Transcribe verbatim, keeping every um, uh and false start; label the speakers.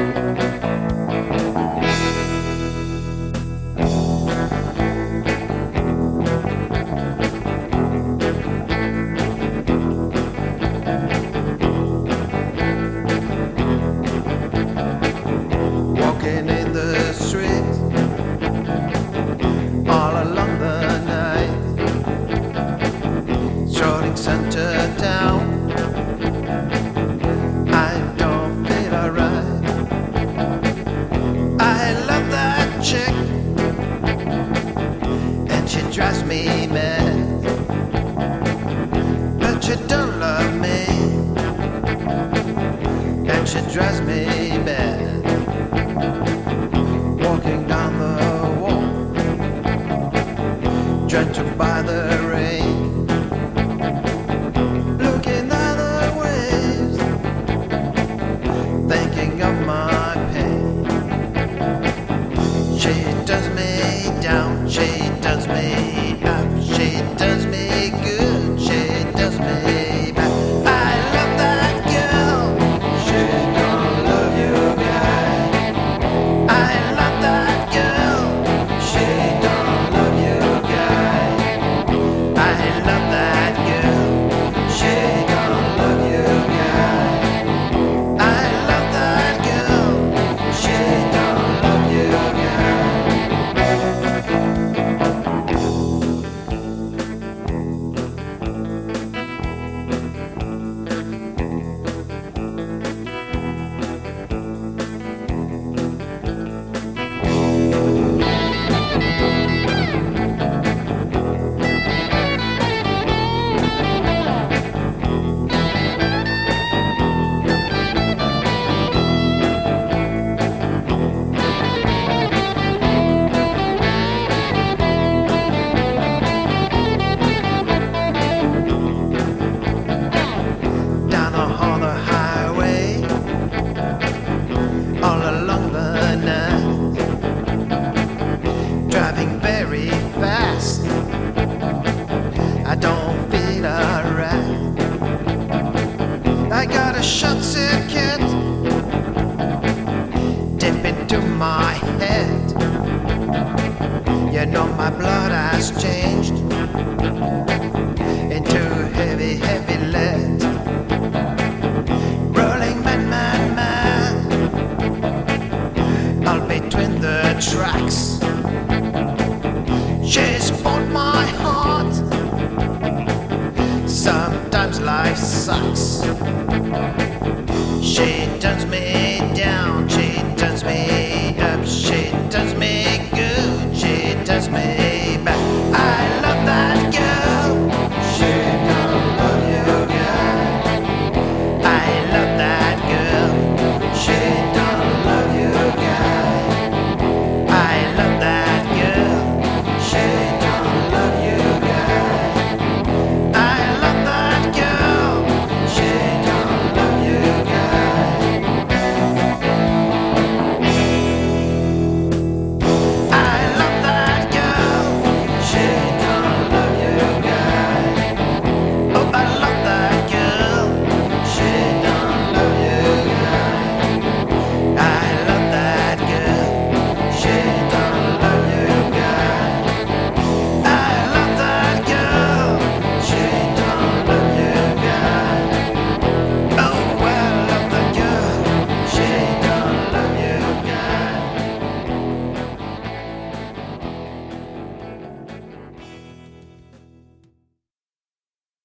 Speaker 1: Walking in the street all along the night, strolling center town. I don't feel alright. I love that chick, and she drives me mad, but she don't love me, and she drives me mad. Walking down the wall, drenched by the rain, looking at the waves, thinking of my pain. She does me down, she does me up, she does me good, she does me bad. I love that girl, she don't love you guy. I love that girl, she don't love you guy. I love that girl, she don't love you guy. I love that girl, she don't love you guy. Down on the highway, all along the night, driving very fast. I don't feel alright. I got a short circuit deep into my head. You know my blood has changed into heavy, heavy lead. Rolling man, man, man, all between the tracks. She's bought my heart. Sometimes life sucks. She turns me down, she turns me up, she turns me